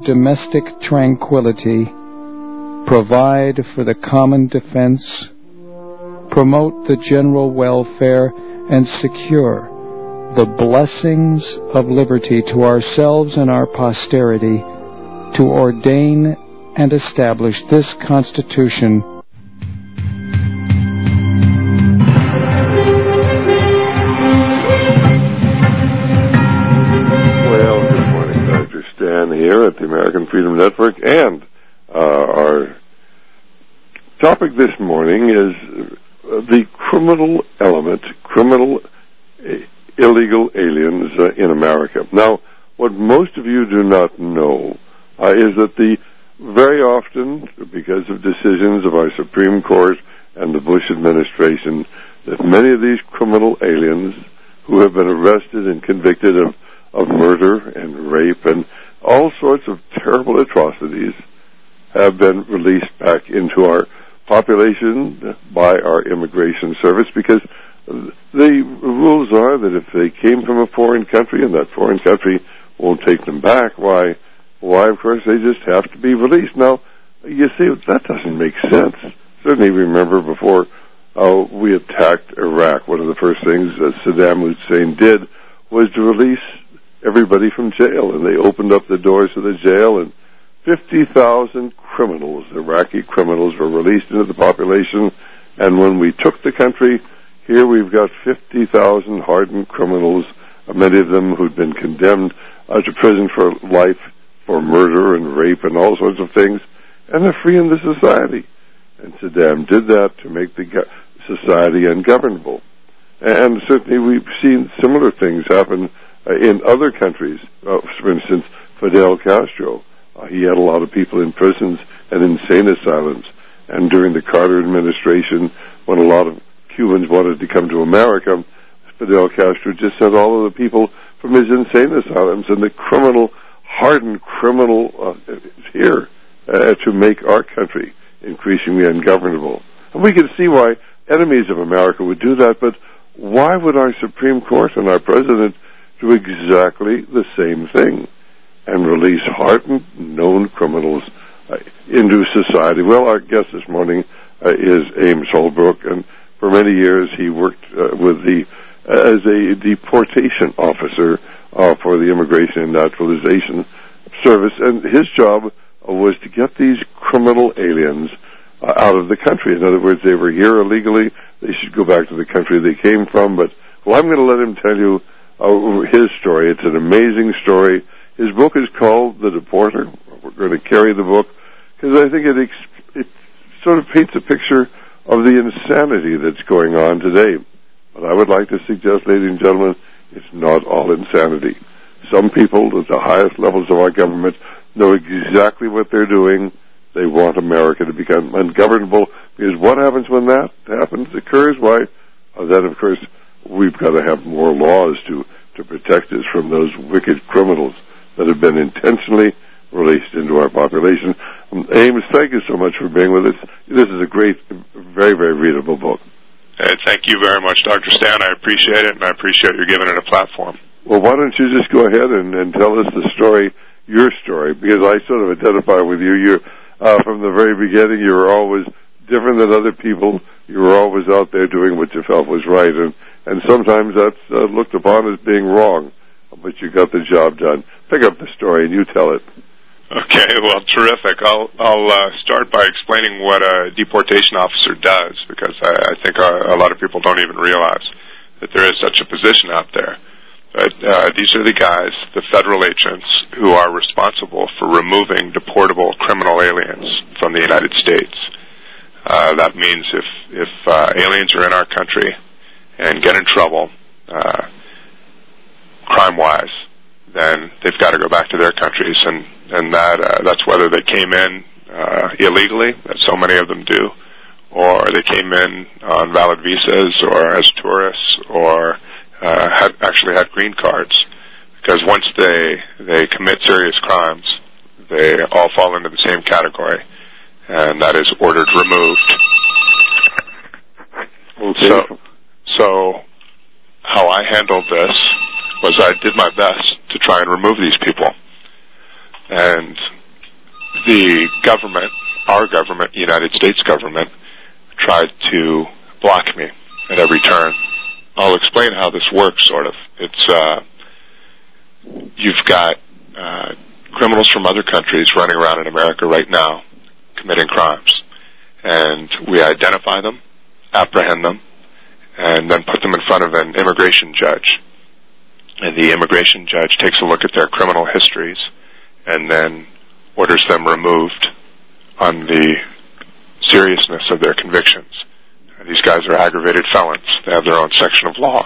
domestic tranquility, provide for the common defense, promote the general welfare, and secure the blessings of liberty to ourselves and our posterity, to ordain and establish this Constitution here at the American Freedom Network, and our topic this morning is the criminal element, illegal aliens in America. Now, what most of you do not know is that very often, because of decisions of our Supreme Court and the Bush administration, that many of these criminal aliens who have been arrested and convicted of murder and rape and all sorts of terrible atrocities have been released back into our population by our immigration service, because the rules are that if they came from a foreign country and that foreign country won't take them back, why, of course, they just have to be released. Now, you see, that doesn't make sense. Certainly remember before we attacked Iraq, one of the first things that Saddam Hussein did was to release everybody from jail, and they opened up the doors of the jail, and 50,000 criminals, Iraqi criminals, were released into the population. And when we took the country, here we've got 50,000 hardened criminals, many of them who'd been condemned to prison for life for murder and rape and all sorts of things, and they're free in the society. And Saddam did that to make the society ungovernable. And certainly we've seen similar things happen in other countries. For instance, Fidel Castro, he had a lot of people in prisons and insane asylums. And during the Carter administration, when a lot of Cubans wanted to come to America, Fidel Castro just sent all of the people from his insane asylums and the hardened criminal here to make our country increasingly ungovernable. And we can see why enemies of America would do that, but why would our Supreme Court and our President do exactly the same thing and release hardened, known criminals into society? Well, our guest this morning is Ames Holbrook, and for many years he worked as a deportation officer for the Immigration and Naturalization Service, and his job was to get these criminal aliens out of the country. In other words, they were here illegally, they should go back to the country they came from. But, well, I'm going to let him tell you his story. It's an amazing story. His book is called The Deporter. We're going to carry the book because I think it sort of paints a picture of the insanity that's going on today. But I would like to suggest, ladies and gentlemen, it's not all insanity. Some people at the highest levels of our government know exactly what they're doing. They want America to become ungovernable, because what happens when that occurs? Why, then, of course, we've got to have more laws to protect us from those wicked criminals that have been intentionally released into our population. Ames, thank you so much for being with us. This is a great, very, very readable book. Thank you very much, Dr. Stan. I appreciate it, and I appreciate you giving it a platform. Well, why don't you just go ahead and tell us the story, your story, because I sort of identify with you. You're, from the very beginning, you were always different than other people. You were always out there doing what you felt was right, and sometimes that's looked upon as being wrong, but you got the job done. Pick up the story and you tell it. Okay, well, terrific. I'll start by explaining what a deportation officer does, because I think a lot of people don't even realize that there is such a position out there. But these are the guys, the federal agents, who are responsible for removing deportable criminal aliens from the United States. That means if aliens are in our country and get in trouble, crime-wise, then they've got to go back to their countries, and that's whether they came in illegally, as so many of them do, or they came in on valid visas, or as tourists, or actually had green cards. Because once they commit serious crimes, they all fall into the same category, and that is ordered removed. Okay. So how I handled this was I did my best to try and remove these people. And the government, our government, United States government, tried to block me at every turn. I'll explain how this works, sort of. It's, you've got criminals from other countries running around in America right now committing crimes. And we identify them, apprehend them, and then put them in front of an immigration judge. And the immigration judge takes a look at their criminal histories and then orders them removed on the seriousness of their convictions. These guys are aggravated felons. They have their own section of law.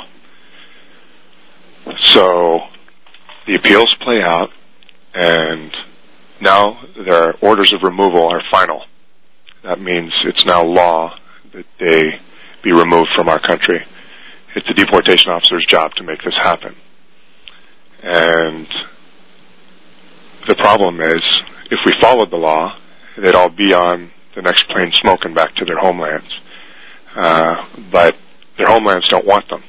So the appeals play out, and now their orders of removal are final. That means it's now law that they be removed from our country. It's the deportation officer's job to make this happen. And the problem is, if we followed the law, they'd all be on the next plane smoking back to their homelands. But their homelands don't want them.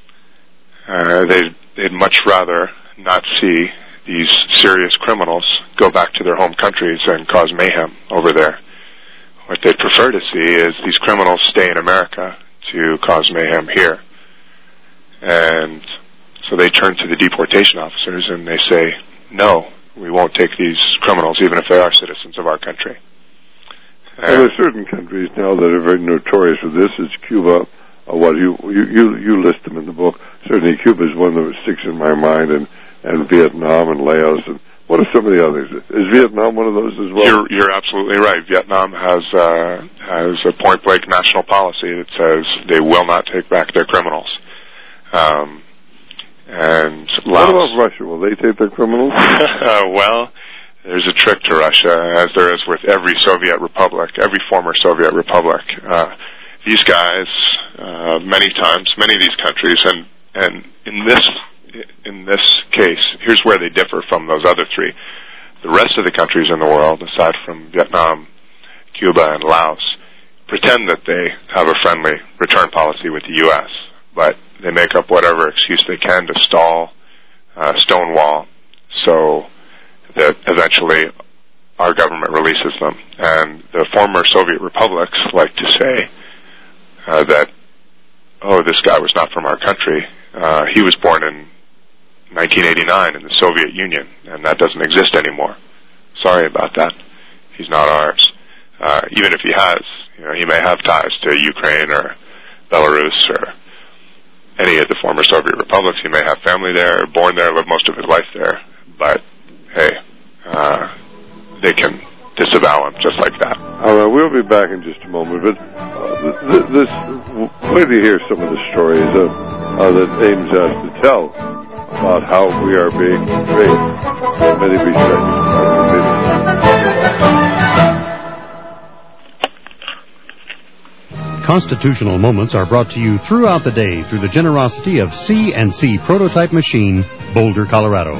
They'd much rather not see these serious criminals go back to their home countries and cause mayhem over there. What they'd prefer to see is these criminals stay in America to cause mayhem here. And so they turn to the deportation officers and they say, no, we won't take these criminals even if they are citizens of our country. Well, there are certain countries now that are very notorious for this. It's Cuba. What you list them in the book. Certainly, Cuba is one that sticks in my mind, and Vietnam and Laos. And what are some of the others? Is Vietnam one of those as well? You're absolutely right. Vietnam has a point blank national policy that says they will not take back their criminals. And Laos. What about Russia? Will they take their criminals? Well, there's a trick to Russia, as there is with every Soviet republic, every former Soviet republic. These guys, many times, many of these countries, and in this case, here's where they differ from those other three. The rest of the countries in the world, aside from Vietnam, Cuba, and Laos, pretend that they have a friendly return policy with the U.S., but they make up whatever excuse they can to stall, stonewall, so that eventually our government releases them. And the former Soviet republics like to say that, oh, this guy was not from our country. He was born in 1989 in the Soviet Union, and that doesn't exist anymore. Sorry about that. He's not ours. Even if he has, he may have ties to Ukraine or Belarus or any of the former Soviet republics. He may have family there, born there, lived most of his life there. But, hey, they can disavow him just like that. We'll be back in just a moment, but wait to hear some of the stories that Ames has to tell about how we are being betrayed in many respects. Constitutional Moments are brought to you throughout the day through the generosity of C&C Prototype Machine, Boulder, Colorado.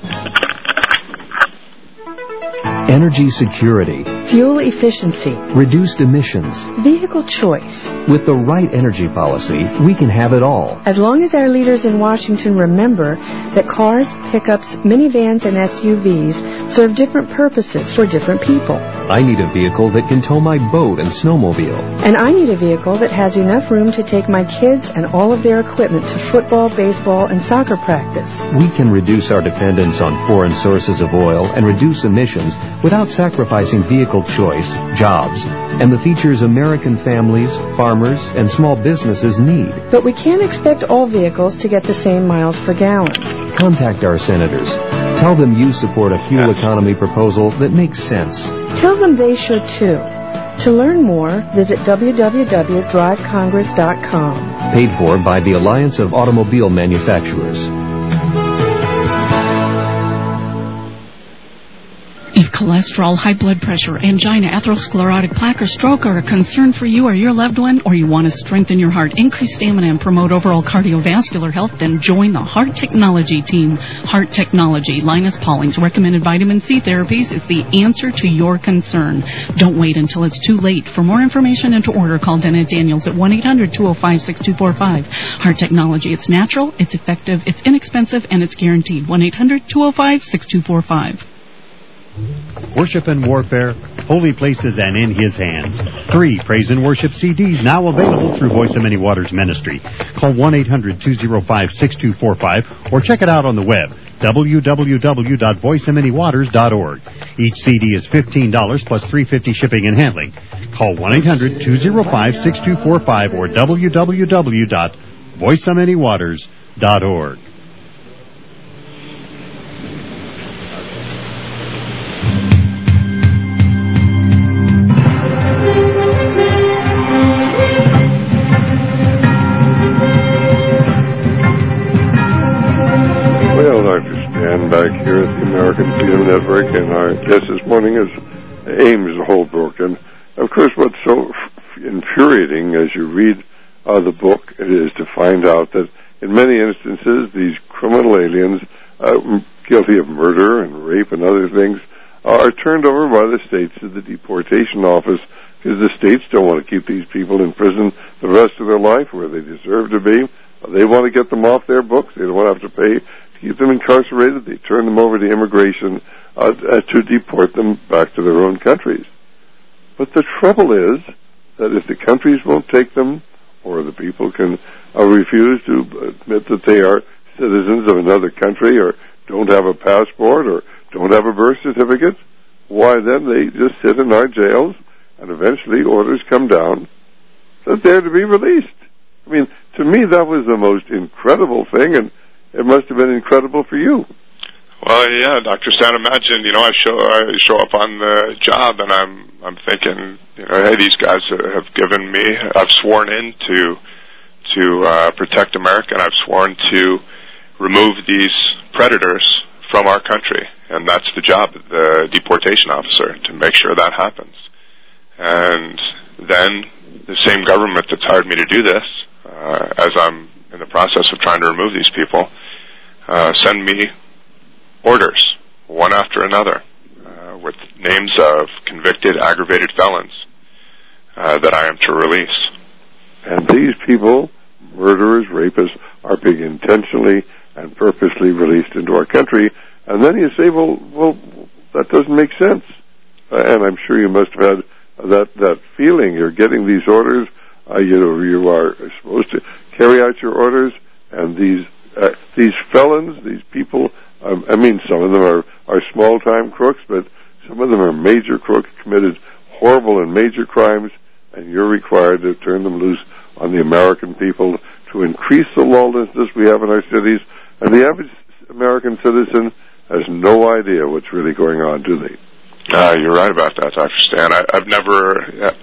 Energy security, fuel efficiency, reduced emissions, vehicle choice. With the right energy policy, we can have it all. As long as our leaders in Washington remember that cars, pickups, minivans, and SUVs serve different purposes for different people. I need a vehicle that can tow my boat and snowmobile. And I need a vehicle that has enough room to take my kids and all of their equipment to football, baseball, and soccer practice. We can reduce our dependence on foreign sources of oil and reduce emissions without sacrificing vehicle choice, jobs, and the features American families, farmers, and small businesses need. But we can't expect all vehicles to get the same miles per gallon. Contact our senators. Tell them you support a fuel economy proposal that makes sense. Tell them they should too. To learn more, visit www.drivecongress.com. Paid for by the Alliance of Automobile Manufacturers. If cholesterol, high blood pressure, angina, atherosclerotic plaque, or stroke are a concern for you or your loved one, or you want to strengthen your heart, increase stamina, and promote overall cardiovascular health, then join the Heart Technology team. Heart Technology, Linus Pauling's recommended vitamin C therapies, is the answer to your concern. Don't wait until it's too late. For more information and to order, call Dana Daniels at 1-800-205-6245. Heart Technology, it's natural, it's effective, it's inexpensive, and it's guaranteed. 1-800-205-6245. Worship and Warfare, Holy Places and in His Hands. 3 praise and worship CDs now available through Voice of Many Waters Ministry. Call 1-800-205-6245 or check it out on the web, www.voiceofmanywaters.org. Each CD is $15 plus $3.50 shipping and handling. Call 1-800-205-6245 or www.voiceofmanywaters.org. Back here at the American Freedom Network, and our guest this morning is Ames Holbrook. And of course, what's so infuriating as you read the book, it is to find out that in many instances, these criminal aliens, guilty of murder and rape and other things, are turned over by the states to the deportation office, because the states don't want to keep these people in prison the rest of their life where they deserve to be. They want to get them off their books. They don't want to have to pay to keep them incarcerated. They turn them over to immigration to deport them back to their own countries. But the trouble is that if the countries won't take them, or the people can refuse to admit that they are citizens of another country, or don't have a passport, or don't have a birth certificate, why then they just sit in our jails, and eventually orders come down that they're to be released. I mean, to me, that was the most incredible thing, and it must have been incredible for you. Well, yeah, Dr. Stan, imagine, I show up on the job, and I'm thinking, hey, these guys have given me, I've sworn in to protect America, and I've sworn to remove these predators from our country, and that's the job of the deportation officer, to make sure that happens. And then the same government that's hired me to do this, as I'm in the process of trying to remove these people, send me orders, one after another, with names of convicted, aggravated felons that I am to release. And these people, murderers, rapists, are being intentionally and purposely released into our country. And then you say, well, that doesn't make sense. And I'm sure you must have had that feeling. You're getting these orders. You are supposed to carry out your orders, and these felons, these people, some of them are small-time crooks, but some of them are major crooks, committed horrible and major crimes, and you're required to turn them loose on the American people to increase the lawlessness we have in our cities. And the average American citizen has no idea what's really going on, do they? You're right about that, Dr. Stan. I've never...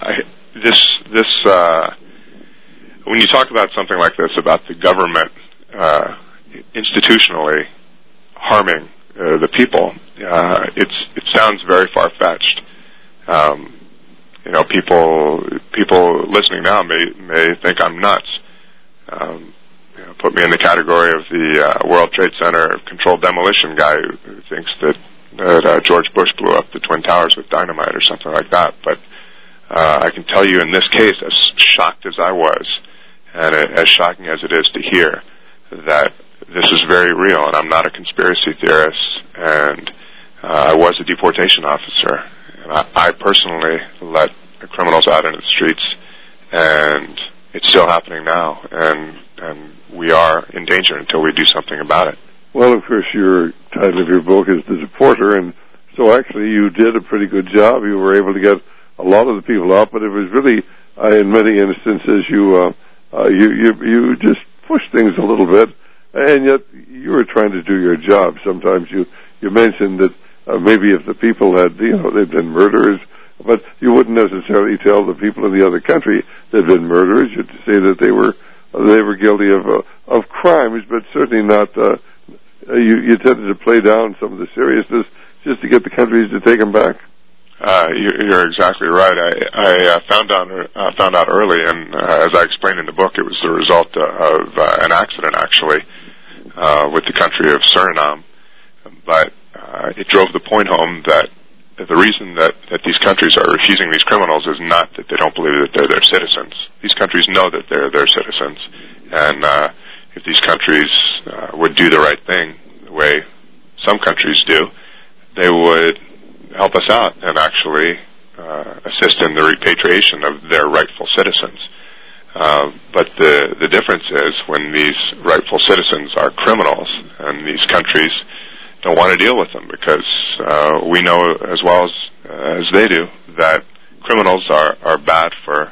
when you talk about something like this, about the government institutionally harming the people, it sounds very far-fetched. People listening now may think I'm nuts. Put me in the category of the World Trade Center controlled demolition guy who thinks that George Bush blew up the Twin Towers with dynamite or something like that. But I can tell you in this case, as shocked as I was, and as shocking as it is to hear, that this is very real, and I'm not a conspiracy theorist, and I was a deportation officer, and I personally let the criminals out into the streets, and it's still happening now, and we are in danger until we do something about it. Well, of course, your title of your book is The Deporter, and so actually you did a pretty good job. You were able to get a lot of the people out, but it was really, in many instances, you just pushed things a little bit, and yet you were trying to do your job. Sometimes you mentioned that maybe if the people had, they'd been murderers, but you wouldn't necessarily tell the people in the other country they'd been murderers. You'd say that they were guilty of crimes, but certainly not. You tended to play down some of the seriousness just to get the countries to take them back. You're exactly right. I found out early, and as I explained in the book, it was the result of an accident, actually, with the country of Suriname. But it drove the point home that the reason that these countries are refusing these criminals is not that they don't believe that they're their citizens. These countries know that they're their citizens, and if these countries would do the right thing the way some countries do, they would help us out and actually assist in the repatriation of their rightful citizens. But the difference is when these rightful citizens are criminals, and these countries don't want to deal with them because we know as well as they do that criminals are bad for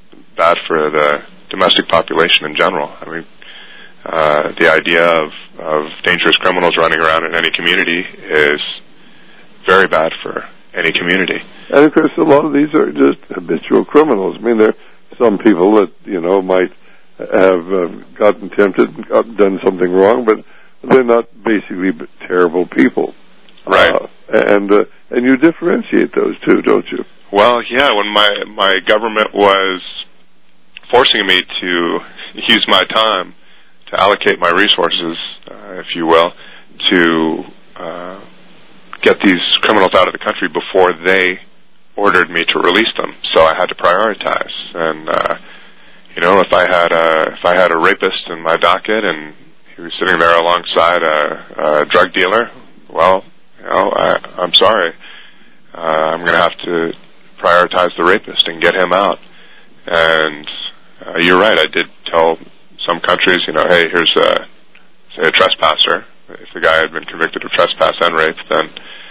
the domestic population in general. I mean, the idea of dangerous criminals running around in any community is very bad for any community. And of course, a lot of these are just habitual criminals. I mean, there are some people that might have gotten tempted and done something wrong, but they're not basically terrible people. Right. And you differentiate those two, don't you? Well, yeah. When my government was forcing me to use my time to allocate my resources, if you will, to get these criminals out of the country before they ordered me to release them. So I had to prioritize. And if I had a rapist in my docket and he was sitting there alongside a drug dealer, well, I'm sorry. I'm going to have to prioritize the rapist and get him out. And you're right. I did tell some countries, hey, here's say a trespasser. If the guy had been convicted of trespass and rape, then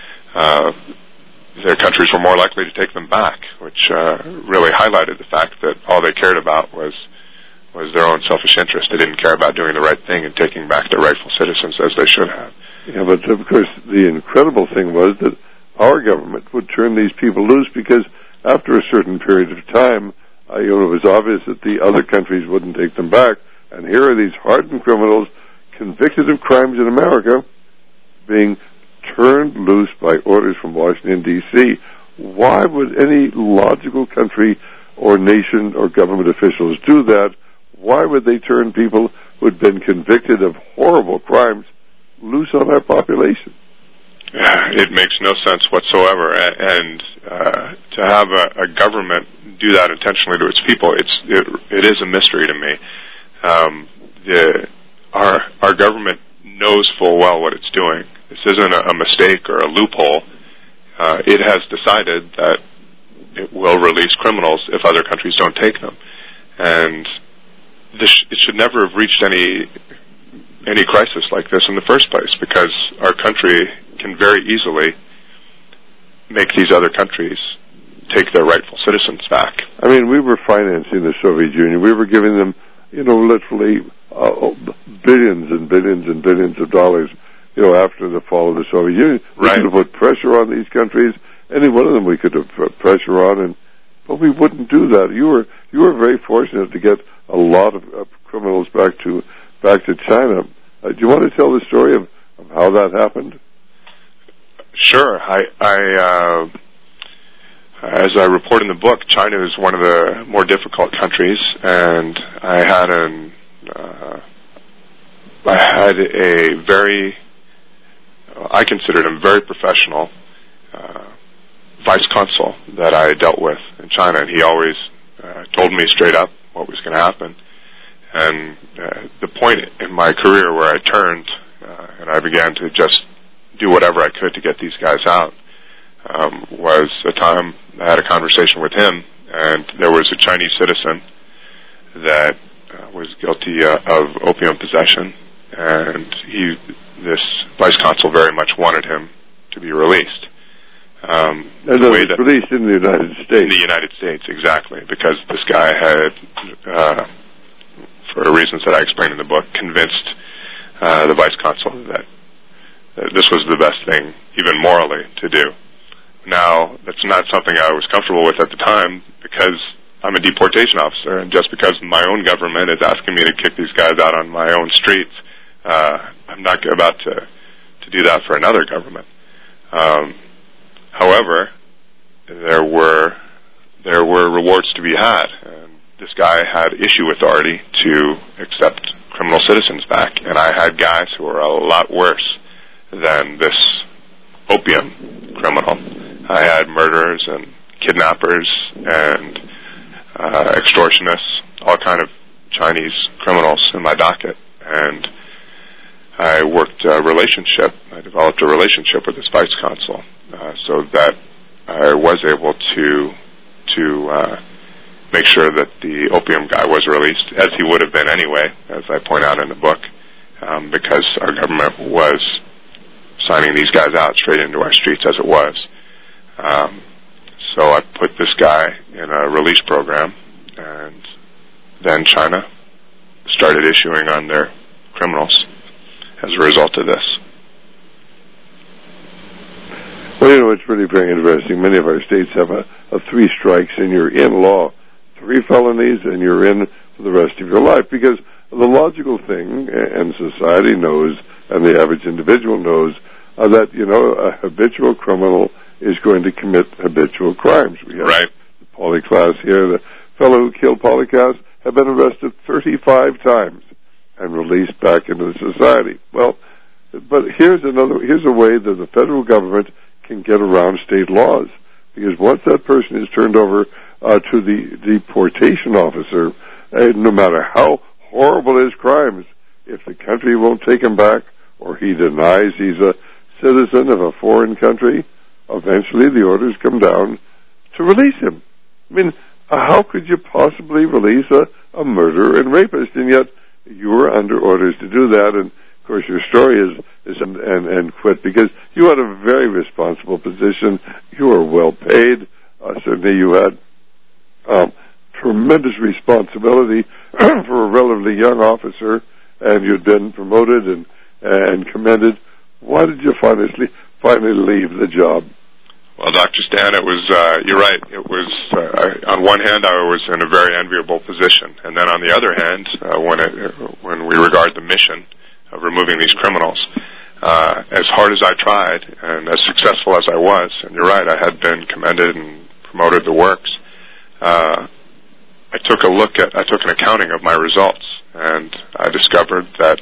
their countries were more likely to take them back, which really highlighted the fact that all they cared about was their own selfish interest. They didn't care about doing the right thing and taking back their rightful citizens as they should have. Yeah, but of course the incredible thing was that our government would turn these people loose because after a certain period of time, it was obvious that the other countries wouldn't take them back. And here are these hardened criminals convicted of crimes in America being turned loose by orders from Washington, D.C. Why would any logical country or nation or government officials do that? Why would they turn people who had been convicted of horrible crimes loose on our population? Yeah, it makes no sense whatsoever. And to have a government do that intentionally to its people, it is a mystery to me. Our government knows full well what it's doing. This isn't a mistake or a loophole. It has decided that it will release criminals if other countries don't take them. And it should never have reached any crisis like this in the first place, because our country can very easily make these other countries take their rightful citizens back. I mean, we were financing the Soviet Union. We were giving them, literally billions and billions and billions of dollars, after the fall of the Soviet Union. We Right. could have put pressure on these countries. Any one of them we could have put pressure on, but we wouldn't do that. You were very fortunate to get a lot of criminals back to China. Do you want to tell the story of how that happened? Sure. As I report in the book, China is one of the more difficult countries, and I had I considered him very professional vice consul that I dealt with in China, and he always told me straight up what was going to happen. And the point in my career where I turned and I began to just do whatever I could to get these guys out was a time I had a conversation with him, and there was a Chinese citizen that was guilty of opium possession, and this vice consul very much wanted him to be released. Released in the United States. In the United States, exactly, because this guy had, for reasons that I explained in the book, convinced the vice consul that this was the best thing, even morally, to do. Now, that's not something I was comfortable with at the time, because I'm a deportation officer, and just because my own government is asking me to kick these guys out on my own streets, I'm not about to do that for another government. However, there were rewards to be had, and this guy had issue authority to accept criminal citizens back, and I had guys who were a lot worse than this opium criminal. I had murderers and kidnappers and extortionists, all kind of Chinese criminals in my docket, and I worked a relationship. I developed a relationship with this vice consul, so that I was able to make sure that the opium guy was released, as he would have been anyway, as I point out in the book, because our government was signing these guys out straight into our streets as it was. So I put this guy in a release program, and then China started issuing on their criminals as a result of this. Well, it's really very interesting. Many of our states have a 3 strikes and you're in law. 3 felonies and you're in for the rest of your life, because the logical thing, and society knows, and the average individual knows, that, a habitual criminal is going to commit habitual crimes. We have right. The Polyclass here. The fellow who killed Polyclass had been arrested 35 times and released back into society. Well, but here's a way that the federal government can get around state laws, because once that person is turned over to the deportation officer, no matter how horrible his crimes, if the country won't take him back, or he denies he's a citizen of a foreign country, eventually the orders come down to release him. I mean, how could you possibly release a murderer and rapist? And yet you were under orders to do that, and of course your story is and quit, because you had a very responsible position. You were well paid. Certainly you had tremendous responsibility for a relatively young officer, and you'd been promoted and commended. Why did you finally leave the job? Well, Dr. Stan, it was, you're right. It was, on one hand, I was in a very enviable position. And then on the other hand, when we regard the mission of removing these criminals, as hard as I tried and as successful as I was, and you're right, I had been commended and promoted the works, I took an accounting of my results, and I discovered that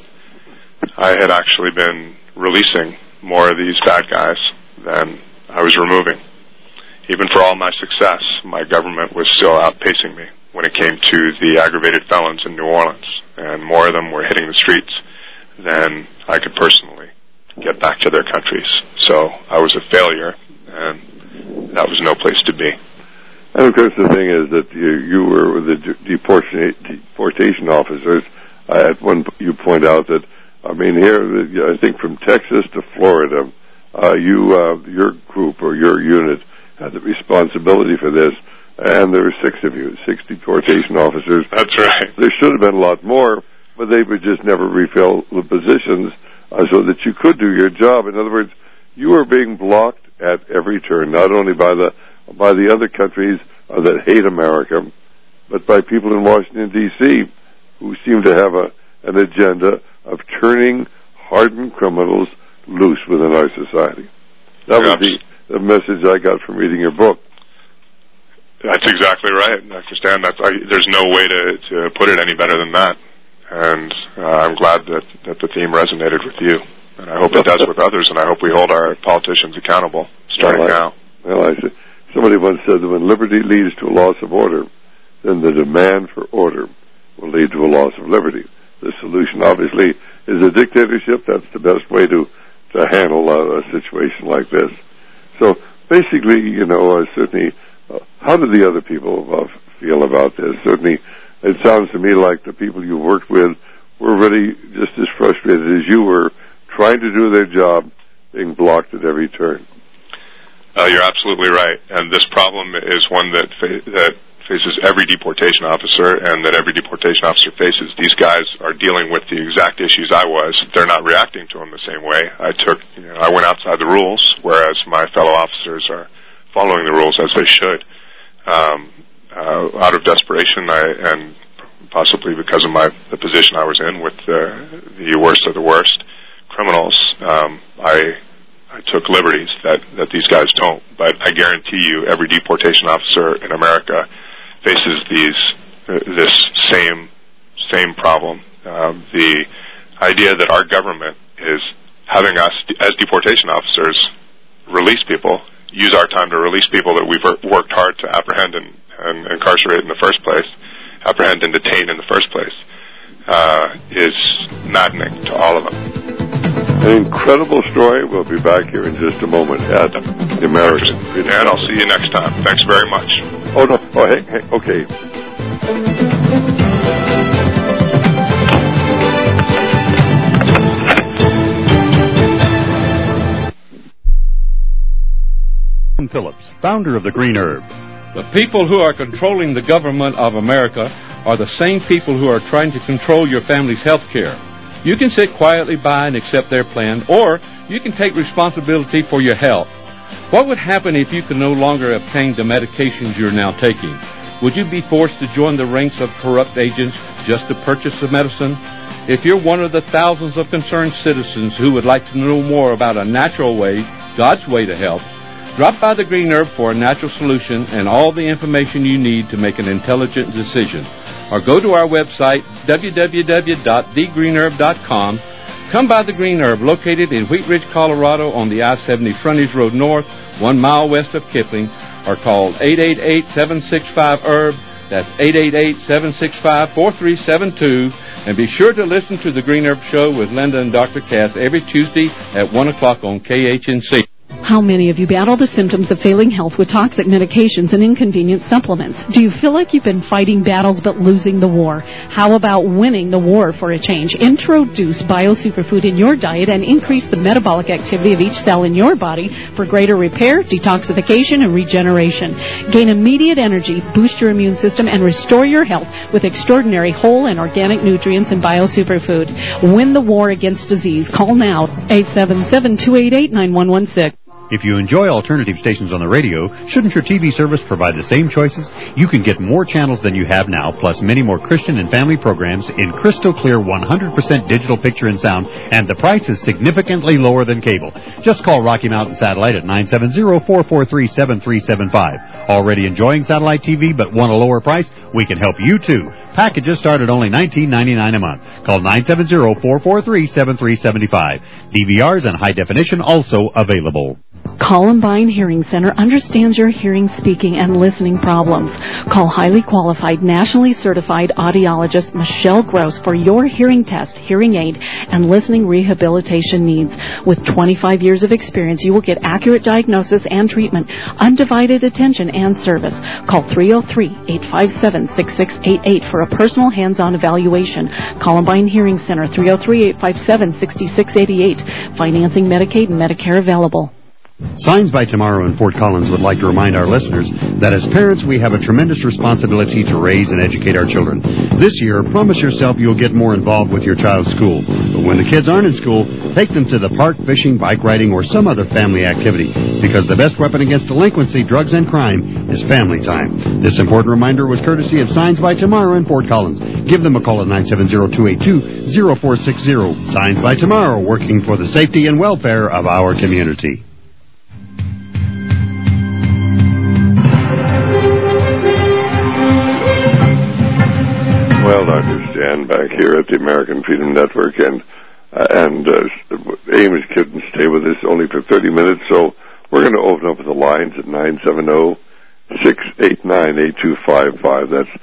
I had actually been releasing more of these bad guys than I was removing. Even for all my success, my government was still outpacing me when it came to the aggravated felons in New Orleans, and more of them were hitting the streets than I could personally get back to their countries. So I was a failure, and that was no place to be. And of course the thing is that you were with the deportation officers. You point out that, I mean, here, I think from Texas to Florida, your group or your unit had the responsibility for this, and there were 6 of you, 6 deportation officers. That's right. There should have been a lot more, but they would just never refill the positions so that you could do your job. In other words, you were being blocked at every turn, not only by the other countries that hate America, but by people in Washington, D.C., who seem to have an agenda of turning hardened criminals loose within our society. That was the message I got from reading your book. That's exactly right, Dr. Stan. There's no way to put it any better than that. And I'm glad that the theme resonated with you. And I hope it does with others, and I hope we hold our politicians accountable starting now. Well, somebody once said that when liberty leads to a loss of order, then the demand for order will lead to a loss of liberty. The solution, obviously, is a dictatorship. That's the best way to handle a situation like this. So basically, certainly, how do the other people feel about this? Certainly, it sounds to me like the people you worked with were really just as frustrated as you were, trying to do their job, being blocked at every turn. You're absolutely right, and this problem is one that faces every deportation officer, and that every deportation officer faces. These guys are dealing with the exact issues I was. They're not reacting to them the same way. I went outside the rules, whereas my fellow officers are following the rules as they should. Out of desperation, and possibly because of the position I was in with the worst of the worst criminals, I took liberties that these guys don't. But I guarantee you, every deportation officer in America faces this same problem. The idea that our government is having us, as deportation officers, release people, use our time to release people that we've worked hard to apprehend and incarcerate in the first place, apprehend and detain in the first place, is maddening to all of them. An incredible story. We'll be back here in just a moment at the American Freedom. And I'll see you next time. Thanks very much. Oh, no. Oh, hey, okay. Phillips, founder of the Green Herb. The people who are controlling the government of America are the same people who are trying to control your family's health care. You can sit quietly by and accept their plan, or you can take responsibility for your health. What would happen if you could no longer obtain the medications you're now taking? Would you be forced to join the ranks of corrupt agents just to purchase the medicine? If you're one of the thousands of concerned citizens who would like to know more about a natural way, God's way to health, drop by the Green Herb for a natural solution and all the information you need to make an intelligent decision. Or go to our website, www.thegreenherb.com. Come by the Green Herb, located in Wheat Ridge, Colorado, on the I-70 Frontage Road North, 1 mile west of Kipling, or call 888-765-HERB. That's 888-765-4372. And be sure to listen to the Green Herb Show with Linda and Dr. Cass every Tuesday at 1 o'clock on KHNC. How many of you battle the symptoms of failing health with toxic medications and inconvenient supplements? Do you feel like you've been fighting battles but losing the war? How about winning the war for a change? Introduce BioSuperfood in your diet and increase the metabolic activity of each cell in your body for greater repair, detoxification, and regeneration. Gain immediate energy, boost your immune system, and restore your health with extraordinary whole and organic nutrients in BioSuperfood. Win the war against disease. Call now, 877-288-9116. If you enjoy alternative stations on the radio, shouldn't your TV service provide the same choices? You can get more channels than you have now, plus many more Christian and family programs in crystal clear 100% digital picture and sound, and the price is significantly lower than cable. Just call Rocky Mountain Satellite at 970-443-7375. Already enjoying satellite TV but want a lower price? We can help you too. Packages start at only $19.99 a month. Call 970-443-7375. DVRs and high definition also available. Columbine Hearing Center understands your hearing, speaking, and listening problems. Call highly qualified, nationally certified audiologist Michelle Gross for your hearing test, hearing aid, and listening rehabilitation needs. With 25 years of experience, you will get accurate diagnosis and treatment, undivided attention, and service. Call 303-857-6688 for a personal hands-on evaluation. Columbine Hearing Center, 303-857-6688. Financing Medicaid and Medicare available. Signs by Tomorrow in Fort Collins would like to remind our listeners that as parents we have a tremendous responsibility to raise and educate our children. This year, promise yourself you'll get more involved with your child's school. But when the kids aren't in school, take them to the park, fishing, bike riding, or some other family activity. Because the best weapon against delinquency, drugs, and crime is family time. This important reminder was courtesy of Signs by Tomorrow in Fort Collins. Give them a call at 970-282-0460. Signs by Tomorrow, working for the safety and welfare of our community. Well, Dr. Stan back here at the American Freedom Network, and Amos couldn't stay with us only for 30 minutes, so we're going to open up the lines at 970-689-8255. That's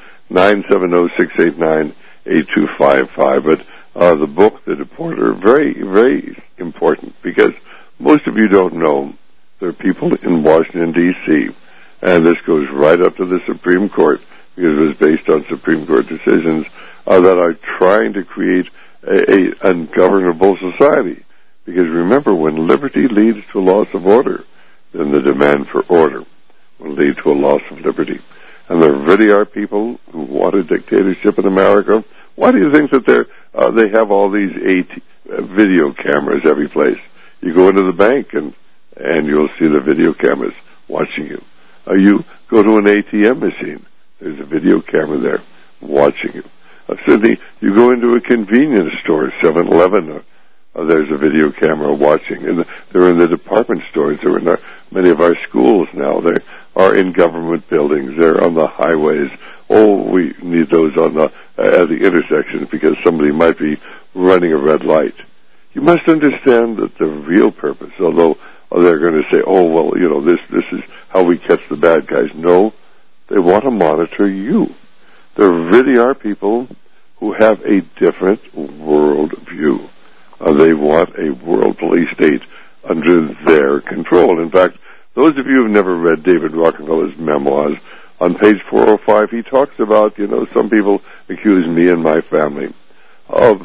970-689-8255. But the book, The Deporter, very, very important, because most of you don't know there are people in Washington, D.C., and this goes right up to the Supreme Court, because it was based on Supreme Court decisions that are trying to create a ungovernable society. Because remember, when liberty leads to a loss of order, then the demand for order will lead to a loss of liberty. And there really are people who want a dictatorship in America. Why do you think that they have all these video cameras every place? You go into the bank and you'll see the video cameras watching you. You go to an ATM machine. There's a video camera there watching you. Sydney, you go into a convenience store, 7-Eleven, there's a video camera watching. And they're in the department stores. They're in many of our schools now. They are in government buildings. They're on the highways. Oh, we need those on at the intersections because somebody might be running a red light. You must understand that the real purpose, although they're going to say, oh, well, this is how we catch the bad guys. No. They want to monitor you. There really are people who have a different world view. They want a world police state under their control. In fact, those of you who have never read David Rockefeller's memoirs, on page 405, he talks about, some people accuse me and my family of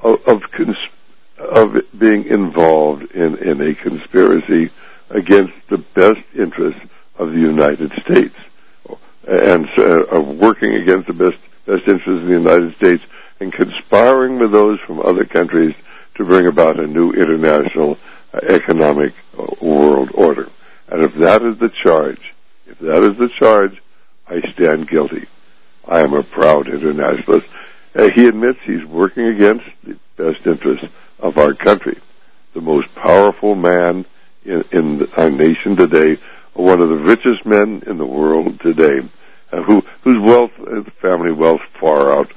being involved in a conspiracy against the best interests of the United States, and of working against the best interests of the United States and conspiring with those from other countries to bring about a new international economic world order. And if that is the charge, I stand guilty. I am a proud internationalist. He admits he's working against the best interests of our country. The most powerful man in our nation today, one of the richest men in the world today, whose wealth, family wealth, far out,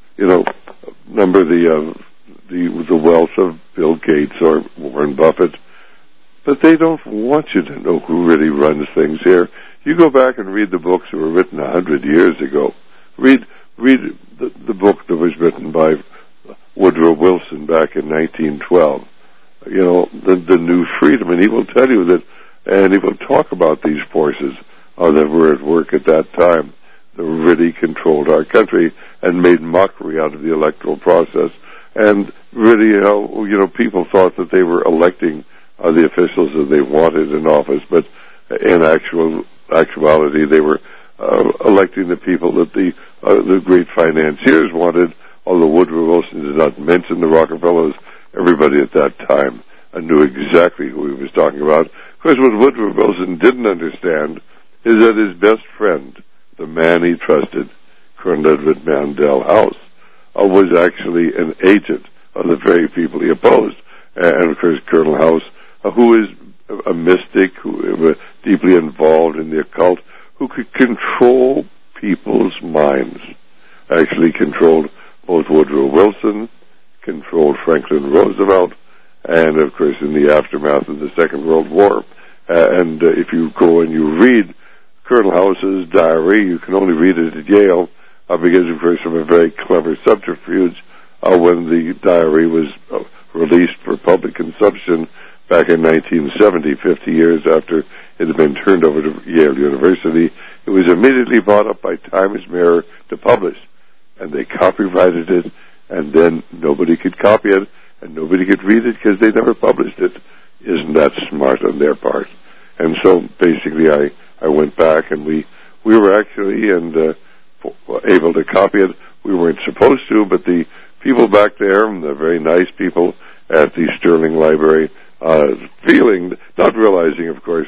number the wealth of Bill Gates or Warren Buffett. But they don't want you to know who really runs things here. You go back and read the books that were written 100 years ago. Read the book that was written by Woodrow Wilson back in 1912. The New Freedom, and he will tell you that, and he will talk about these forces that were at work at that time that really controlled our country and made mockery out of the electoral process. And really, people thought that they were electing the officials that they wanted in office, but in actuality, they were electing the people that the great financiers wanted. Although Woodrow Wilson did not mention the Rockefellers, everybody at that time knew exactly who he was talking about. Of course, what Woodrow Wilson didn't understand is that his best friend, the man he trusted, Colonel Edward Mandell House, was actually an agent of the very people he opposed. And of course, Colonel House, who is a mystic, who was deeply involved in the occult, who could control people's minds, actually controlled both Woodrow Wilson, controlled Franklin Roosevelt, and of course in the aftermath of the Second World War. And if you go and you read Colonel House's diary, you can only read it at Yale, because of course from a very clever subterfuge, when the diary was released for public consumption back in 1970, 50 years after it had been turned over to Yale University, it was immediately bought up by Times Mirror to publish. And they copyrighted it, and then nobody could copy it, and nobody could read it because they never published it. Isn't that smart on their part? And so basically I went back, and we were actually able to copy it. We weren't supposed to, but the people back there, and the very nice people at the Sterling Library, not realizing, of course,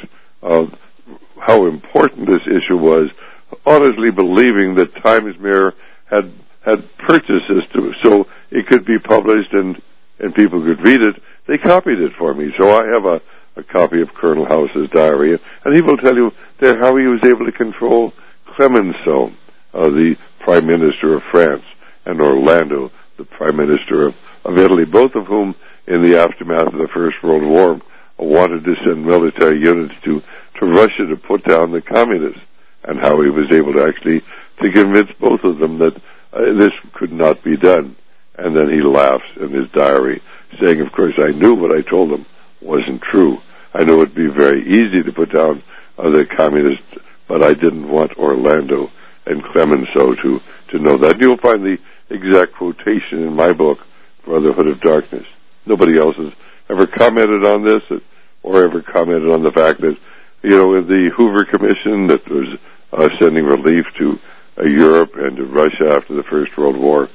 how important this issue was, honestly believing that Times Mirror had purchased this so it could be published and people could read it. They copied it for me, so I have a copy of Colonel House's diary, and he will tell you there how he was able to control Clemenceau, the Prime Minister of France, and Orlando, the Prime Minister of Italy, both of whom, in the aftermath of the First World War, wanted to send military units to Russia to put down the communists, and how he was able to actually to convince both of them that this could not be done. And then he laughs in his diary, saying, of course, I knew what I told them wasn't true. I knew it would be very easy to put down the communists, but I didn't want Orlando and Clemenceau to know that. You'll find the exact quotation in my book, Brotherhood of Darkness. Nobody else has ever commented on this or ever commented on the fact that, in the Hoover Commission that was sending relief to Europe and to Russia after the First World War,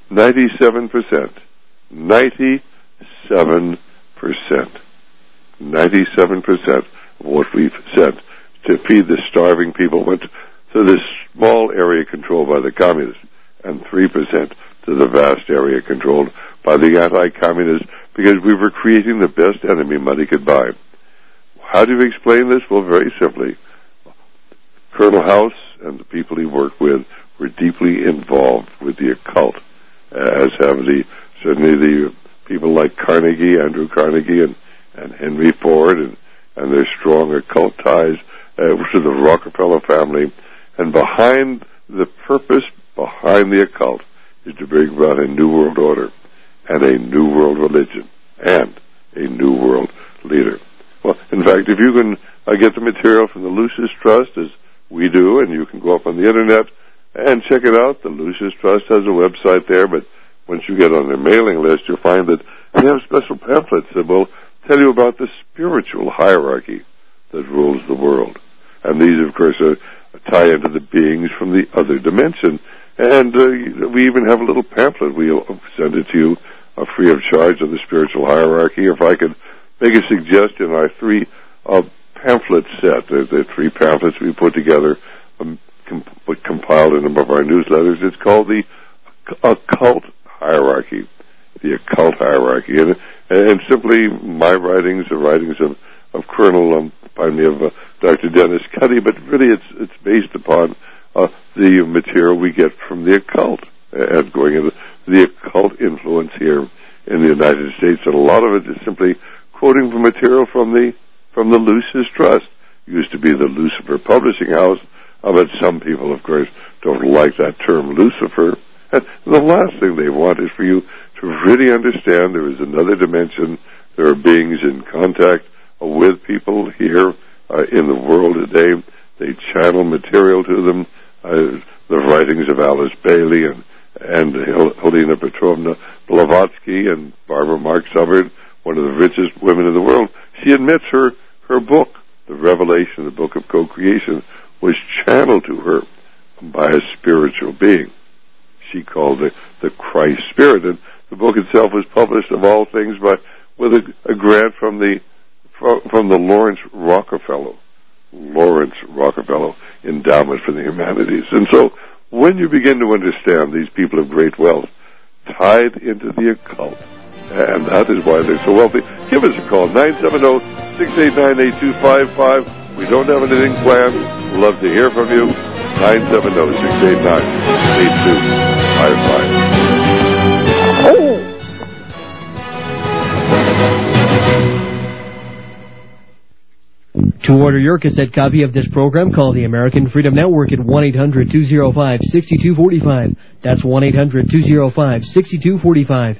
97% of what we've sent to feed the starving people went to this small area controlled by the communists, and 3% to the vast area controlled by the anti-communists, because we were creating the best enemy money could buy. How do you explain this? Well, very simply. Colonel House and the people he worked with were deeply involved with the occult, as have certainly the people like Carnegie, Andrew Carnegie, and Henry Ford, and their strong occult ties to the Rockefeller family. And behind the purpose, behind the occult, is to bring about a new world order and a new world religion. and a New World leader. Well, in fact, if you can get the material from the Lucis Trust, as we do, and you can go up on the Internet and check it out. The Lucis Trust has a website there, but once you get on their mailing list, you'll find that they have special pamphlets that will tell you about the spiritual hierarchy that rules the world. And these, of course, tie into the beings from the other dimension. And we even have a little pamphlet. We'll send it to you free of charge on the spiritual hierarchy. If I could make a suggestion, our three pamphlet set, the three pamphlets we put together, compiled in one of our newsletters. It's called the Occult Hierarchy. The Occult Hierarchy. And simply my writings, the writings of Colonel, of Dr. Dennis Cuddy, but really it's based upon the material we get from the occult, and going into the occult influence here in the United States. And a lot of it is simply quoting from material from the Lucis Trust. It used to be the Lucifer Publishing House, but some people, of course, don't like that term Lucifer. And the last thing they want is for you to really understand there is another dimension. There are beings in contact with people here in the world today. They channel material to them. The writings of Alice Bailey and Helena Petrovna Blavatsky and Barbara Marx Hubbard, one of the richest women in the world. She admits her book, The Revelation, the Book of Co-Creation, was channeled to her by a spiritual being. She called it the Christ Spirit, and the book itself was published, of all things, with a grant from the Lawrence Rockefeller Endowment for the Humanities. And so, when you begin to understand these people of great wealth tied into the occult, and that is why they're so wealthy, give us a call, 970-689-8255. We don't have anything planned. We'd love to hear from you. 970-689-8255. To order your cassette copy of this program, call the American Freedom Network at 1-800-205-6245. That's 1-800-205-6245.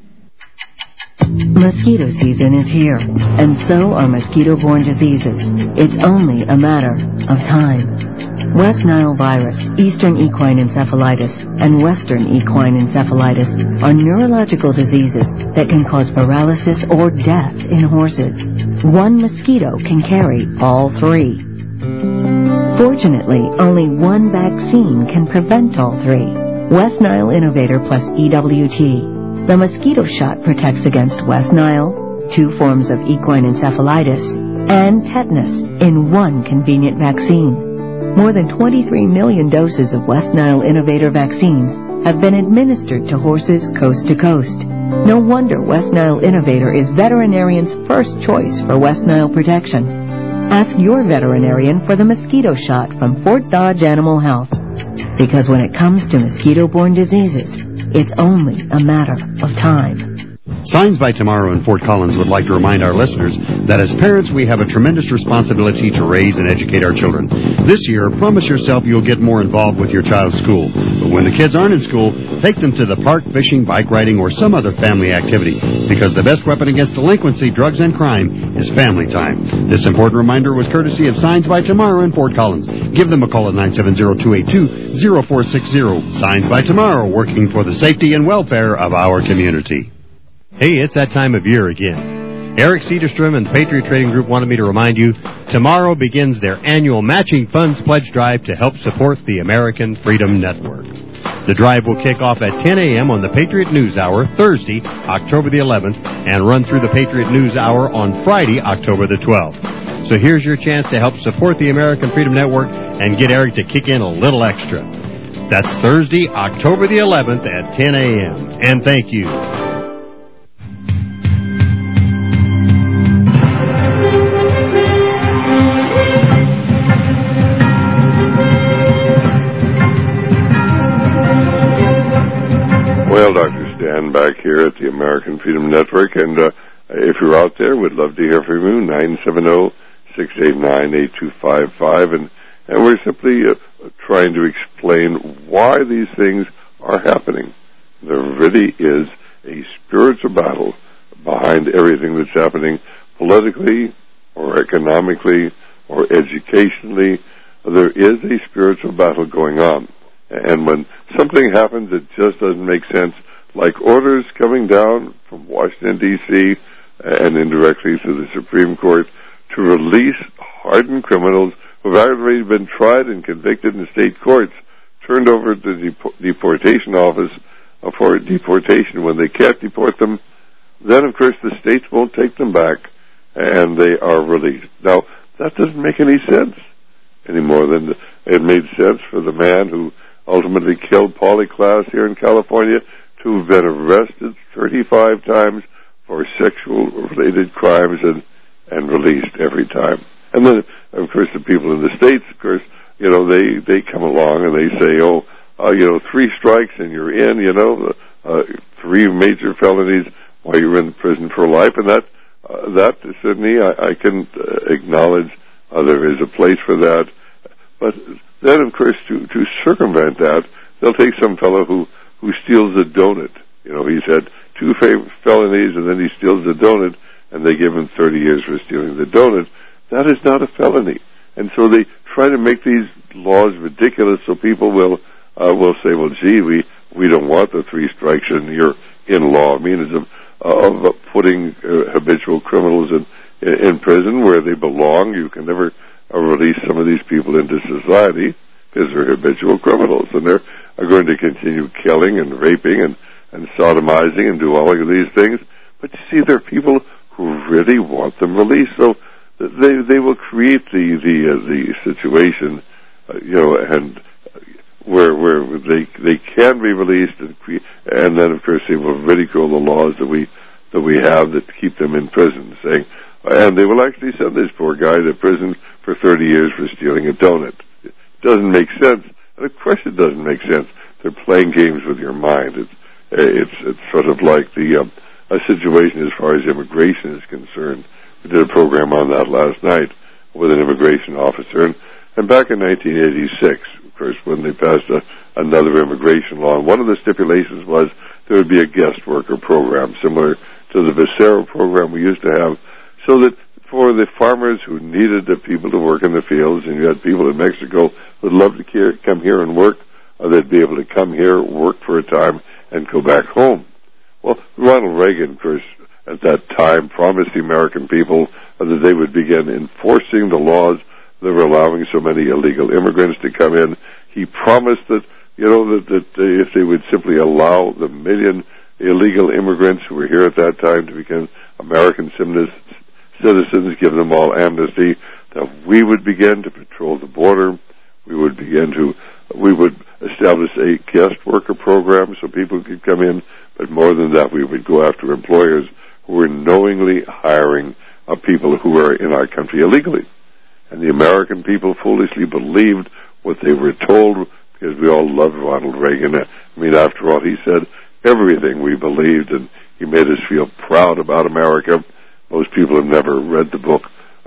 Mosquito season is here, and so are mosquito-borne diseases. It's only a matter of time. West Nile virus, Eastern equine encephalitis, and Western equine encephalitis are neurological diseases that can cause paralysis or death in horses. One mosquito can carry all three. Fortunately, only one vaccine can prevent all three. West Nile Innovator plus EWT. The mosquito shot protects against West Nile, 2 forms of equine encephalitis, and tetanus in one convenient vaccine. More than 23 million doses of West Nile Innovator vaccines have been administered to horses coast to coast. No wonder West Nile Innovator is veterinarians' first choice for West Nile protection. Ask your veterinarian for the mosquito shot from Fort Dodge Animal Health. Because when it comes to mosquito-borne diseases, it's only a matter of time. Signs by Tomorrow in Fort Collins would like to remind our listeners that as parents we have a tremendous responsibility to raise and educate our children. This year, promise yourself you'll get more involved with your child's school. But when the kids aren't in school, take them to the park, fishing, bike riding, or some other family activity. Because the best weapon against delinquency, drugs, and crime is family time. This important reminder was courtesy of Signs by Tomorrow in Fort Collins. Give them a call at 970-282-0460. Signs by Tomorrow, working for the safety and welfare of our community. Hey, it's that time of year again. Eric Cederstrom and the Patriot Trading Group wanted me to remind you, tomorrow begins their annual Matching Funds Pledge Drive to help support the American Freedom Network. The drive will kick off at 10 a.m. on the Patriot News Hour, Thursday, October the 11th, and run through the Patriot News Hour on Friday, October the 12th. So here's your chance to help support the American Freedom Network and get Eric to kick in a little extra. That's Thursday, October the 11th at 10 a.m. And thank you. Well, Dr. Stan back here at the American Freedom Network, and if you're out there, we'd love to hear from you, 970-689-8255, and we're simply trying to explain why these things are happening. There really is a spiritual battle behind everything that's happening politically or economically or educationally. There is a spiritual battle going on. And when something happens that just doesn't make sense, like orders coming down from Washington, D.C., and indirectly through the Supreme Court to release hardened criminals who have already been tried and convicted in state courts, turned over to the deportation office for deportation. When they can't deport them, then, of course, the states won't take them back, and they are released. Now, that doesn't make any sense any more than it made sense for the man who ultimately killed Paulie Klaas here in California to have been arrested 35 times for sexual-related crimes and released every time. And then, of course, the people in the States, of course, they come along and they say, 3 strikes and you're in, 3 major felonies while you're in prison for life. And that certainly I can acknowledge there is a place for that. But then, of course, to circumvent that, they'll take some fellow who steals a donut. He's had 2 felonies and then he steals a donut, and they give him 30 years for stealing the donut. That is not a felony. And so they try to make these laws ridiculous so people will say, well, gee, we don't want the 3 strikes and you're in law. Means of putting habitual criminals in prison where they belong. You can never release some of these people into society because they're habitual criminals, and they're going to continue killing and raping and sodomizing and do all of these things. But you see, there are people who really want them released, so they will create the situation, and where they can be released, and then of course they will ridicule the laws that we have that keep them in prison, saying, and they will actually send this poor guy to prison for 30 years for stealing a donut. It doesn't make sense, and of course it doesn't make sense. They're playing games with your mind. It's sort of like a situation as far as immigration is concerned. We did a program on that last night with an immigration officer, and back in 1986, of course, when they passed another immigration law, and one of the stipulations was there would be a guest worker program similar to the Becerra program we used to have, so that for the farmers who needed the people to work in the fields, and you had people in Mexico who would love to come here and work, they'd be able to come here, work for a time, and go back home. Well, Ronald Reagan, of course, at that time promised the American people that they would begin enforcing the laws that were allowing so many illegal immigrants to come in. He promised that, that if they would simply allow the 1 million illegal immigrants who were here at that time to become American citizens, give them all amnesty, that we would begin to patrol the border. We would establish a guest worker program so people could come in, but more than that, we would go after employers who were knowingly hiring people who are in our country illegally. And the American people foolishly believed what they were told, because we all loved Ronald Reagan. I mean, after all, he said everything we believed, and he made us feel proud about America. Most people have never read the book,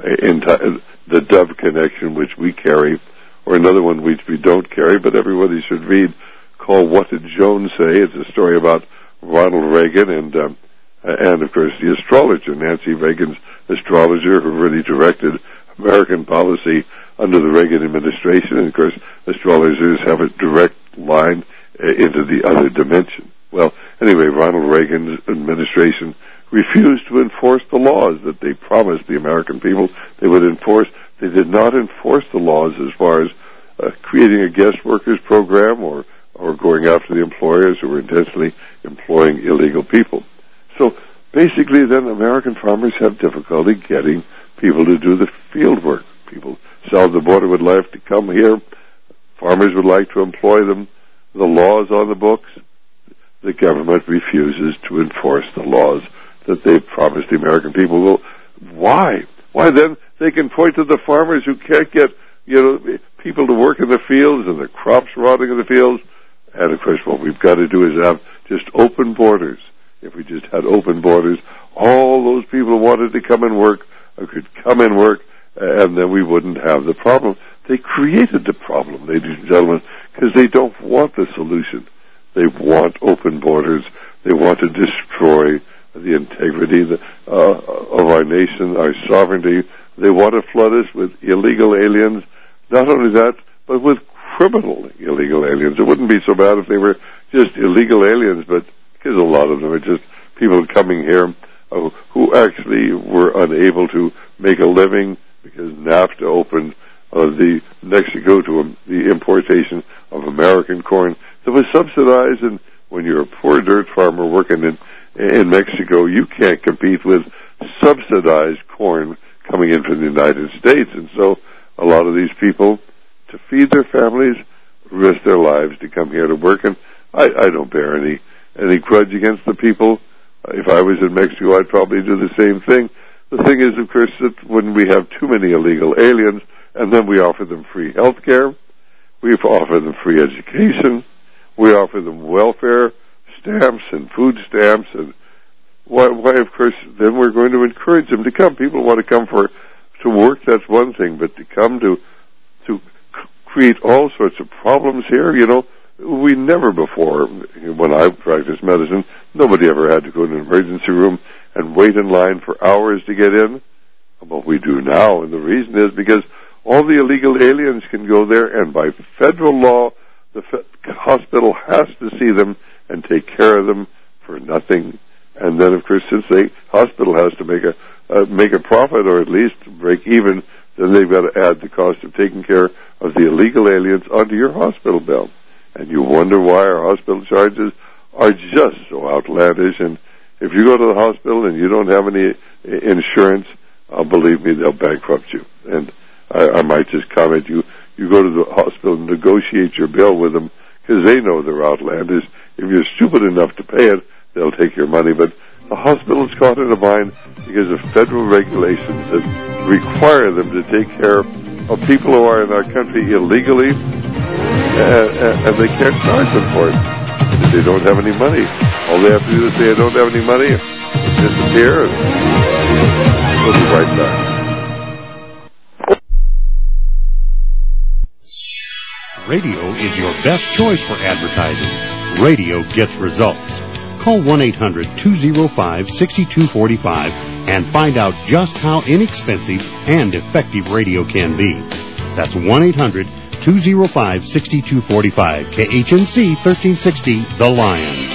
The Dove Connection, which we carry, or another one which we don't carry, but everybody should read, called What Did Joan Say? It's a story about Ronald Reagan and of course, the astrologer, Nancy Reagan's astrologer, who really directed American policy under the Reagan administration. And, of course, astrologers have a direct line into the other dimension. Well, anyway, Ronald Reagan's administration refused to enforce the laws that they promised the American people they would enforce. They did not enforce the laws as far as creating a guest workers program or going after the employers who were intentionally employing illegal people. So basically then American farmers have difficulty getting people to do the field work. People south of the border would like to come here. Farmers would like to employ them. The laws on the books, the government refuses to enforce the laws that they promised the American people. Well, why? Why then they can point to the farmers who can't get, people to work in the fields and the crops rotting in the fields. And of course what we've got to do is have just open borders. If we just had open borders, all those people who wanted to come and work could come and work, and then we wouldn't have the problem. They created the problem, ladies and gentlemen, because they don't want the solution. They want open borders. They want to destroy the integrity of our nation, our sovereignty. They want to flood us with illegal aliens. Not only that, but with criminal illegal aliens. It wouldn't be so bad if they were just illegal aliens, but because a lot of them are just people coming here who actually were unable to make a living because NAFTA opened the Mexico to the importation of American corn that was subsidized. And when you're a poor dirt farmer working in Mexico, you can't compete with subsidized corn coming in from the United States. And so a lot of these people, to feed their families, risk their lives to come here to work. And I don't bear any grudge against the people. If I was in Mexico, I'd probably do the same thing. The thing is, of course, that when we have too many illegal aliens, and then we offer them free health care, we offer them free education, we offer them welfare stamps and food stamps, and why, of course, then we're going to encourage them to come. People want to come to work, that's one thing, but to come to create all sorts of problems here, we never before, when I practiced medicine, nobody ever had to go to an emergency room and wait in line for hours to get in. But we do now, and the reason is because all the illegal aliens can go there, and by federal law, the hospital has to see them and take care of them for nothing. And then, of course, since the hospital has to make a profit, or at least break even, then they've got to add the cost of taking care of the illegal aliens onto your hospital bill. And you wonder why our hospital charges are just so outlandish. And if you go to the hospital and you don't have any insurance, believe me, they'll bankrupt you. And I might just comment, you go to the hospital and negotiate your bill with them, because they know they're outlandish. If you're stupid enough to pay it, they'll take your money. But the hospital's caught in a bind because of federal regulations that require them to take care of people who are in our country illegally, and they can't charge them for it if they don't have any money. All they have to do is say, I don't have any money, and disappear, and we'll be right back. Radio is your best choice for advertising. Radio gets results. Call 1-800-205-6245 and find out just how inexpensive and effective radio can be. That's 1-800-205-6245. KHNC 1360, The Lion.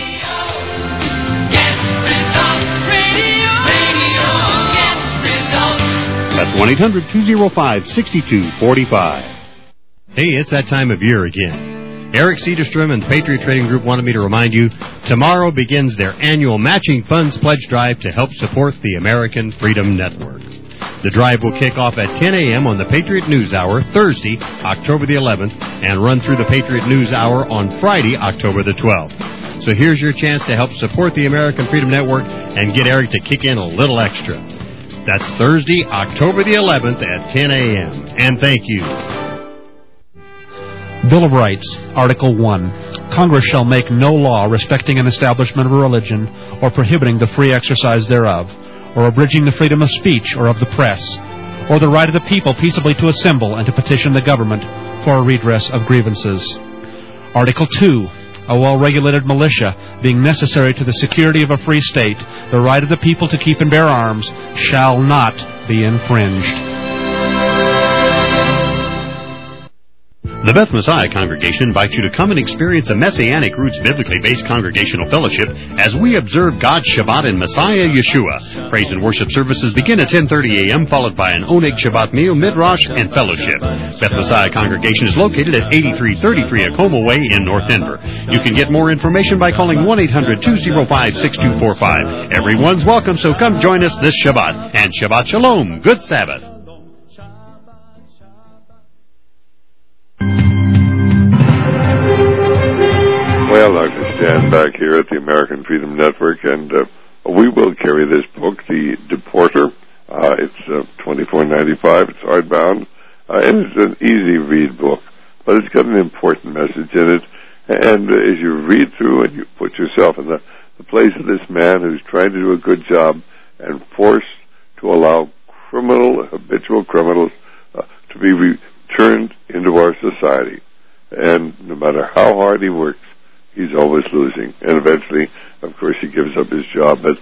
That's 1-800-205-6245. Hey, it's that time of year again. Eric Cederstrom and the Patriot Trading Group wanted me to remind you, tomorrow begins their annual Matching Funds Pledge Drive to help support the American Freedom Network. The drive will kick off at 10 a.m. on the Patriot News Hour, Thursday, October the 11th, and run through the Patriot News Hour on Friday, October the 12th. So here's your chance to help support the American Freedom Network and get Eric to kick in a little extra. That's Thursday, October the 11th at 10 a.m. And thank you. Bill of Rights, Article 1. Congress shall make no law respecting an establishment of a religion or prohibiting the free exercise thereof, or abridging the freedom of speech or of the press, or the right of the people peaceably to assemble and to petition the government for a redress of grievances. Article 2. A well-regulated militia, being necessary to the security of a free state, the right of the people to keep and bear arms, shall not be infringed. The Beth Messiah Congregation invites you to come and experience a Messianic Roots biblically based congregational fellowship as we observe God's Shabbat in Messiah Yeshua. Praise and worship services begin at 10:30 a.m., followed by an Oneg Shabbat meal, midrash, and fellowship. Beth Messiah Congregation is located at 8333 Acoma Way in North Denver. You can get more information by calling 1-800-205-6245. Everyone's welcome, so come join us this Shabbat. And Shabbat Shalom. Good Sabbath. Well, Dr. Stan back here at the American Freedom Network, and we will carry this book, The Deporter. It's $24.95. It's hardbound, and it's an easy-read book, but it's got an important message in it. And as you read through and you put yourself in the place of this man who's trying to do a good job and forced to allow habitual criminals to be returned into our society. And no matter how hard he works, he's always losing. And eventually, of course, he gives up his job. But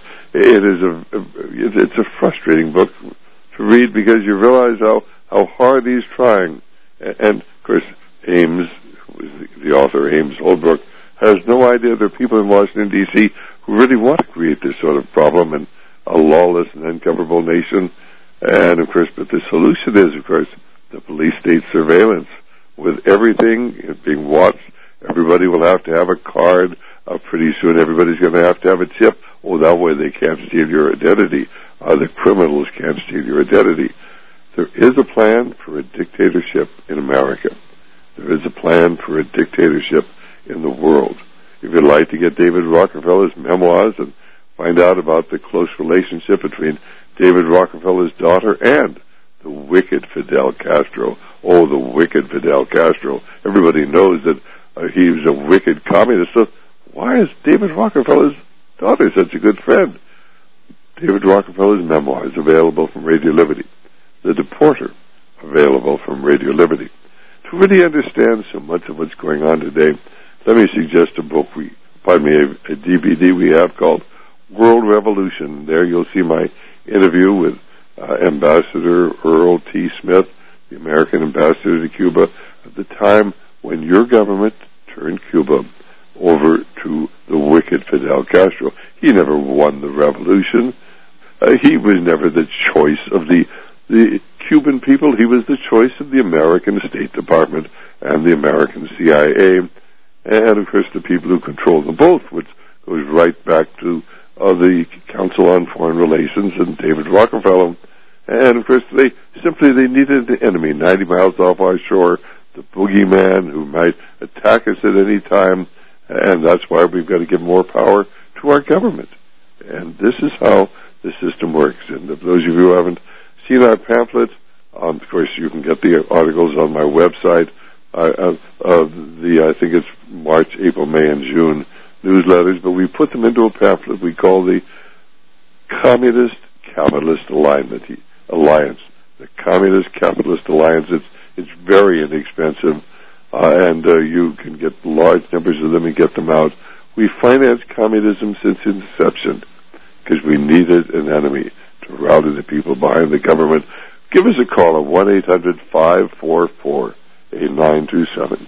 it's a frustrating book to read because you realize how hard he's trying. And of course, Ames, who was the author, Ames Holbrook, has no idea there are people in Washington, D.C. who really want to create this sort of problem and a lawless and ungovernable nation. And, of course, but the solution is, of course, the police state surveillance. With everything being watched, everybody will have to have a card. Pretty soon everybody's going to have a chip. Oh, that way they can't steal your identity. The criminals can't steal your identity. There is a plan for a dictatorship in America. There is a plan for a dictatorship in the world. If you'd like to get David Rockefeller's memoirs and find out about the close relationship between David Rockefeller's daughter and the wicked Fidel Castro. Oh, the wicked Fidel Castro. Everybody knows that he was a wicked communist. So why is David Rockefeller's daughter such a good friend? David Rockefeller's memoirs available from Radio Liberty. The Deporter, available from Radio Liberty. To really understand so much of what's going on today, let me suggest a book a DVD we have called World Revolution. There you'll see my interview with Ambassador Earl T. Smith, the American ambassador to Cuba, at the time when your government turned Cuba over to the wicked Fidel Castro. He never won the revolution. He was never the choice of the Cuban people. He was the choice of the American State Department and the American CIA, and of course the people who control them both, which goes right back to the Council on Foreign Relations and David Rockefeller. And of course they needed an enemy 90 miles off our shore, the boogeyman who might attack us at any time, and that's why we've got to give more power to our government. And this is how the system works. And if those of you who haven't seen our pamphlet, of course you can get the articles on my website. I think it's March, April, May, and June newsletters, but we put them into a pamphlet we call the Communist Capitalist Alliance. The Communist Capitalist Alliance. It's very inexpensive, and you can get large numbers of them and get them out. We financed communism since inception because we needed an enemy to rally the people behind the government. Give us a call at 1-800-544-8927.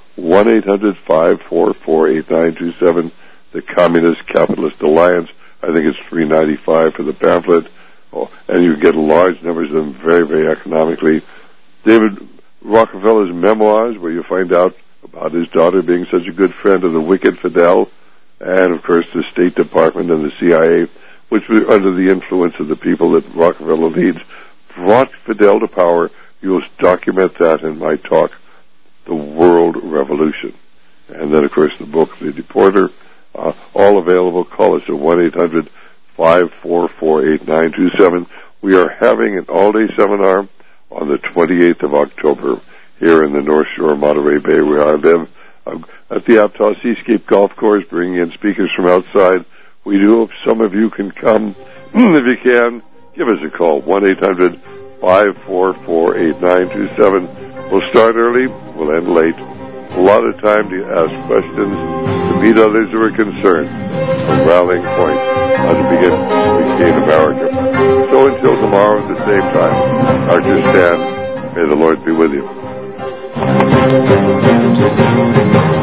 1-800-544-8927, the Communist Capitalist Alliance. I think it's $3.95 for the pamphlet, and you get large numbers of them very, very economically. David Rockefeller's memoirs, where you find out about his daughter being such a good friend of the wicked Fidel, and of course the State Department and the CIA, which were under the influence of the people that Rockefeller leads, brought Fidel to power. You'll document that in my talk, The World Revolution. And then, of course, the book, The Deporter, all available. Call us at 1-800-544-8927. We are having an all-day seminar on the 28th of October here in the North Shore, Monterey Bay, where I live, at the Aptos Seascape Golf Course, bringing in speakers from outside. We do hope some of you can come. If you can, give us a call, 1-800-544-8927. We'll start early, we'll end late. A lot of time to ask questions, to meet others who are concerned. A rallying point how to begin to regain America. So until tomorrow at the same time, Dr. Stan, may the Lord be with you.